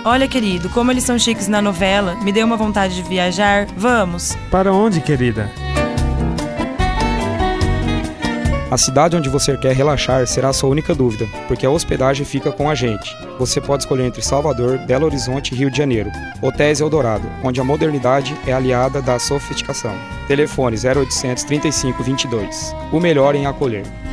Olha, querido, como eles são chiques na novela, me deu uma vontade de viajar. Vamos! Para onde, querida? A cidade onde você quer relaxar será a sua única dúvida, porque a hospedagem fica com a gente. Você pode escolher entre Salvador, Belo Horizonte e Rio de Janeiro. Hotéis Eldorado, onde a modernidade é aliada da sofisticação. Telefone 0800 35 22. O melhor em acolher.